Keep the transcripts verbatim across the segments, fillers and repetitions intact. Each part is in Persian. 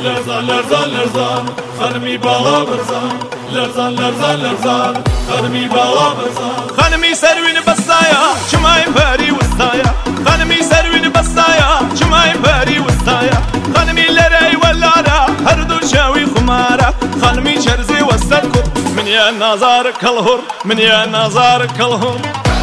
لرزان لرزان لرزان خانمی بالا برزان لرزان لرزان لرزان خانمی بالا برزان خانمی سروین بسایا چمای پری وستایا خانمی سروین بسایا چمای پری وستایا خانمی لری ولارا هر دو شاوی خمارا خانمی چرزی وستر کن من یا نازار کلهور من یا نازار کلهور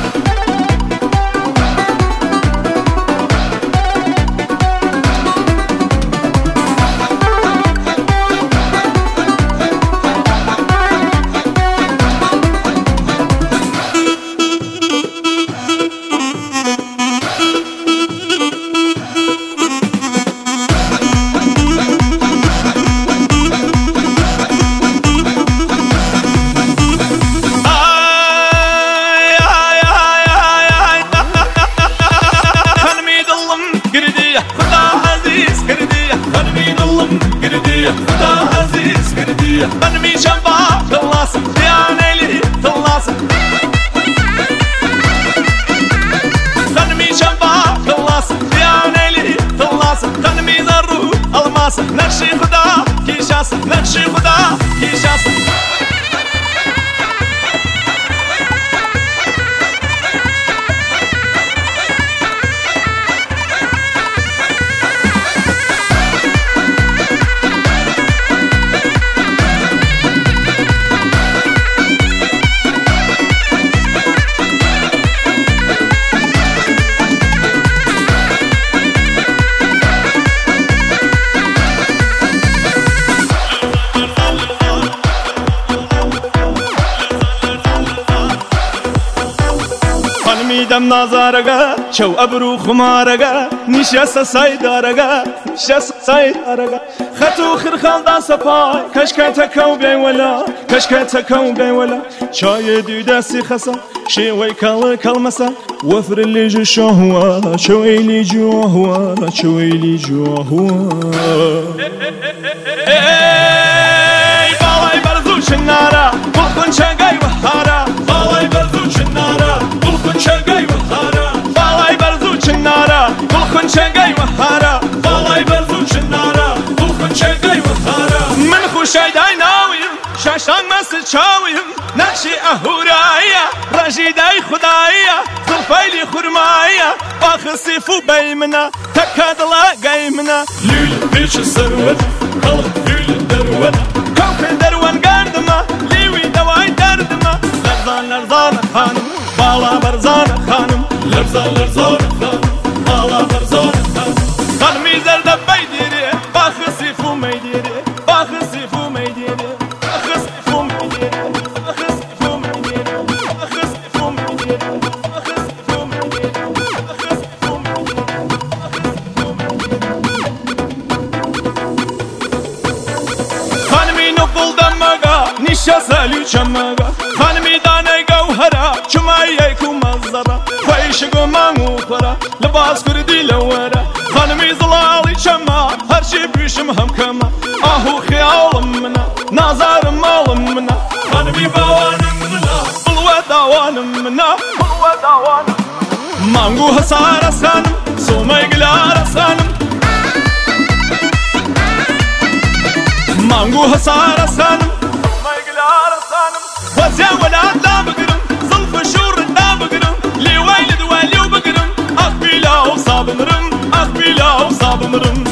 خدا عزیز کردی خانمی شنبا خلاص دیانلی خلاص خانمی شنبا خلاص دیانلی خلاص خانمی زرو الماس نقشی خدا کیشاس نقشی خدا کیشاس میدم نازارگا چو ابرو خمارگا نشست سایدارگا نشست سایدارگا خطو خرخال دا سپای کشکه تکو بین ولا کشکه تکو بین ولا چای دیده سی خسا شوی کل کلمسا وفر اللي جو شهوة شوي اللي جو هوا شوي اللي جو هوا بالاي برزوش النارا بلخن شاقاي وحارا بالاي برزوش النارا بلخن شاقاي وحارا بالاي برزوش النارا بلخن شاقاي وحارا بالاي برزوش النارا بلخن شاقاي وحارا من خوشاي داي ناويم شاشان مس چاويم نقشي اهورايا رجي داي خدايا ظلفايلي خرمايا باخصي فو بيمنا تكادلا قيمنا ليل بيش السروت خلق ليل دروت كوكل دروان قردما ليوي دواي دردما لرزان لرزان خانم بالا برزان خانم لرزان لرزان خانم بالا برزان خانم خانمي زرد بيديري باخصي فو ميديري باخصي فو ميديري باخصي فو ميديري باخصي فو ميديري باخصي فو ميديري باخصي فو ميديري باخصي فو ميديري خانمي نقول دمغا نشا سالي چمغا خانمي داني جوهرا چمايكو مزرا خويشگو مانو خورا لباس كردي لورا خانمي زلالي چما هر شي بيشم هم كما اهو خيالم منا نازار مالم منا خانمي باوانم منا بلوة داوانم منا بلوة داوانم مانگو حسار خانم سومي قلار خانم مانگو حسار خانم سومي قلار خانم وزيا ولاد لا بقرم ظلف شور لا بقرم لي ويلد ولي وبقرم اخبيلا وصاب مرم اخبيلا وصاب مرم